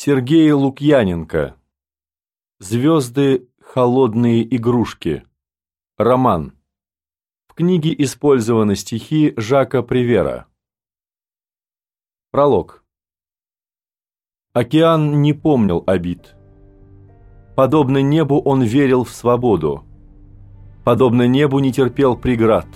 Сергей Лукьяненко. «Звезды – холодные игрушки». Роман. В книге использованы стихи Жака Привера. Пролог. Океан не помнил обид. Подобно небу он верил в свободу. Подобно небу не терпел преград.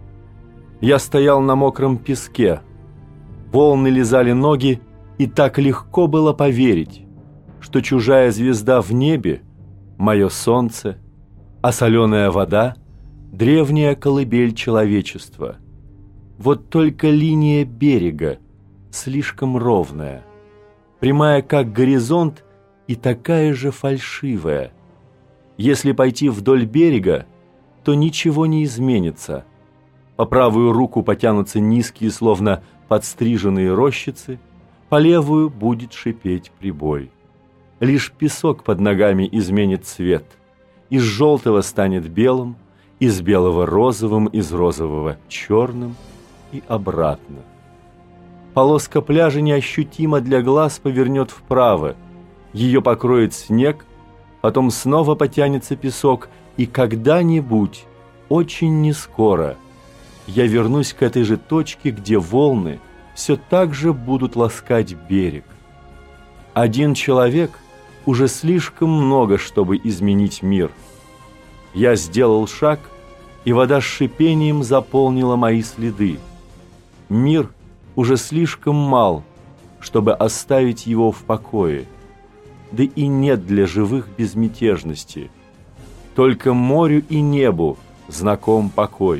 Я стоял на мокром песке. Волны лизали ноги, и так легко было поверить, что чужая звезда в небе – мое солнце, а соленая вода – древняя колыбель человечества. Вот только линия берега слишком ровная, прямая как горизонт и такая же фальшивая. Если пойти вдоль берега, то ничего не изменится. По правую руку потянутся низкие, словно подстриженные рощицы, по левую будет шипеть прибой. Лишь песок под ногами изменит цвет. Из желтого станет белым, из белого розовым, из розового черным и обратно. Полоска пляжа неощутимо для глаз повернет вправо. Ее покроет снег, потом снова потянется песок, и когда-нибудь, очень нескоро, я вернусь к этой же точке, где волны все так же будут ласкать берег. Один человек уже слишком много, чтобы изменить мир. Я сделал шаг, и вода с шипением заполнила мои следы. Мир уже слишком мал, чтобы оставить его в покое. Да и нет для живых безмятежности. Только морю и небу знаком покой.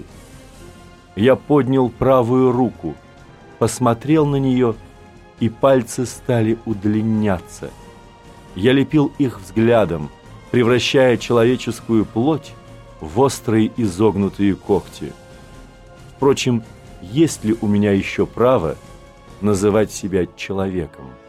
Я поднял правую руку, посмотрел на нее, и пальцы стали удлиняться. Я лепил их взглядом, превращая человеческую плоть в острые изогнутые когти. Впрочем, есть ли у меня еще право называть себя человеком?